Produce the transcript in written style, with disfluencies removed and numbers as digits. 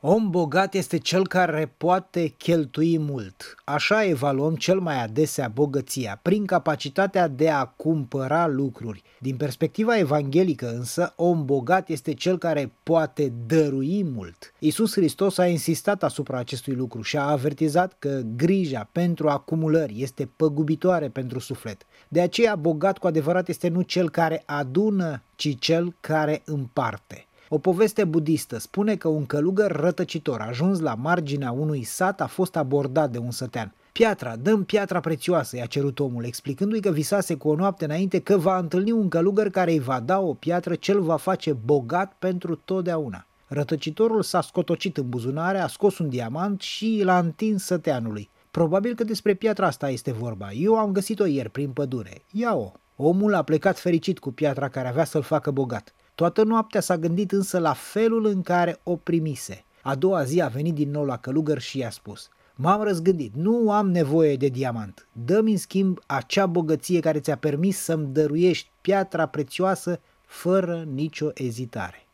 Om bogat este cel care poate cheltui mult. Așa evaluăm cel mai adesea bogăția, prin capacitatea de a cumpăra lucruri. Din perspectiva evanghelică însă, om bogat este cel care poate dărui mult. Iisus Hristos a insistat asupra acestui lucru și a avertizat că grija pentru acumulări este păgubitoare pentru suflet. De aceea, bogat cu adevărat este nu cel care adună, ci cel care împarte. O poveste budistă spune că un călugăr rătăcitor ajuns la marginea unui sat a fost abordat de un sătean. Piatra, dă-mi piatra prețioasă, i-a cerut omul, explicându-i că visase cu o noapte înainte că va întâlni un călugăr care îi va da o piatră ce îl va face bogat pentru totdeauna. Rătăcitorul s-a scotocit în buzunare, a scos un diamant și l-a întins săteanului. Probabil că despre piatra asta este vorba. Eu am găsit-o ieri prin pădure. Ia-o. Omul a plecat fericit cu piatra care avea să-l facă bogat. Toată noaptea s-a gândit însă la felul în care o primise. A doua zi a venit din nou la călugăr și i-a spus: m-am răzgândit, nu am nevoie de diamant. Dă-mi în schimb acea bogăție care ți-a permis să-mi dăruiești piatra prețioasă fără nicio ezitare.